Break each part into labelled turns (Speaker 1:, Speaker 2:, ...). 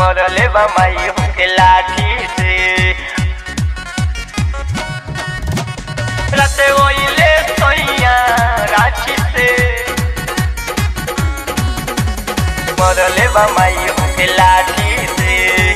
Speaker 1: मरले बा माई हमके लाठी से। राते ओइले सोइया रांची से मरले बा माई हमके लाठी से।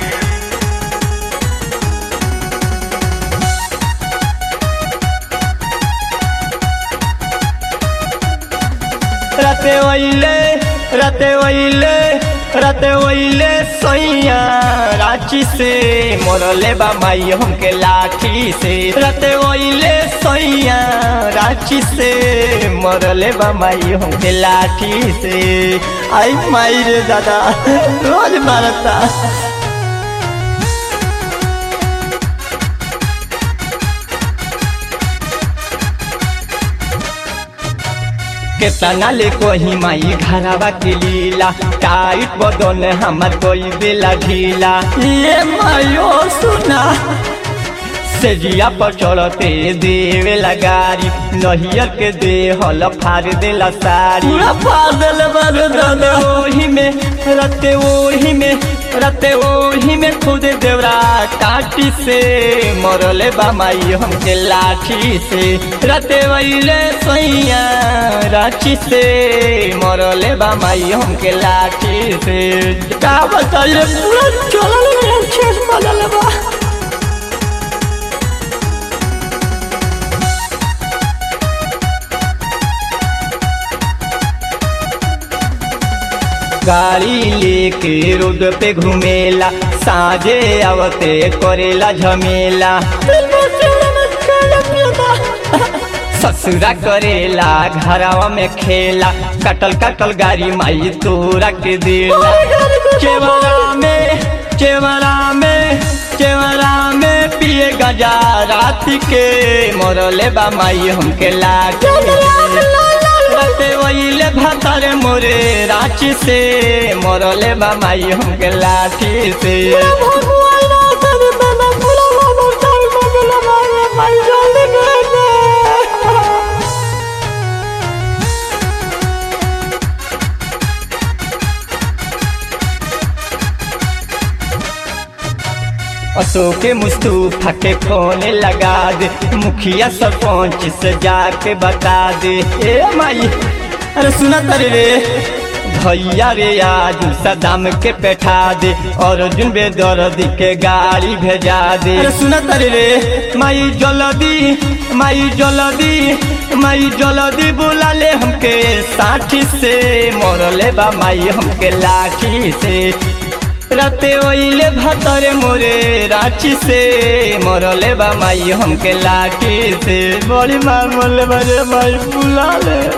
Speaker 1: राते ओइले सोइया रांची से मरले बा माई हमके लाठी से। राते ओइले सोइया रांची से मरले बा माई हमके लाठी से। आई माई रे दादा रोज मारता। केतना ले कोही माई घरवा के लीला टाइट बदन हमर कोई बेला ढीला। ये मायो सुना सेजिया पर चढ़ते देवे लगारी नहियर के दे हल फाड़ देला सारी पूरा फाड़ देला दादा। रते ओही में खुद देवरा काटी से मरले बा माई हमके लाठी से। रते वैले सोइया रांची से मरले बा माई हमके लाठी से। का बताइए पूरा चलल छेस मलल बा। गाड़ी लेके रोड पे घूमेला साझे आवते करेला झमेला। ससुरा करेला घरवा में खेला कटल कटल गाड़ी माई तोरा के देला। चेवरा में पिए गजा रात के मरले बा माई हमके लाठी। रते ओइले भातारे मोरे रांची से मरले बा माई हमके लाठी से। अशोक मुस्तफा के फोन लगा दे मुखिया सरपंच से जाके बता दे। ए माई अरे सुना तारे रे भैया रे आज सदाम के बैठा दे और अर्जुन बेदर्दी के गाड़ी भेजा दे। अरे सुना तारे रे माई जल्दी बुला ले हमके साथी से मरले बा माई हमके लाठी से। राते ओइले भातारे मोरे रांची से मरले बा माई हमके लाठी से। बड़ी मार मरले बा माई बुला ले।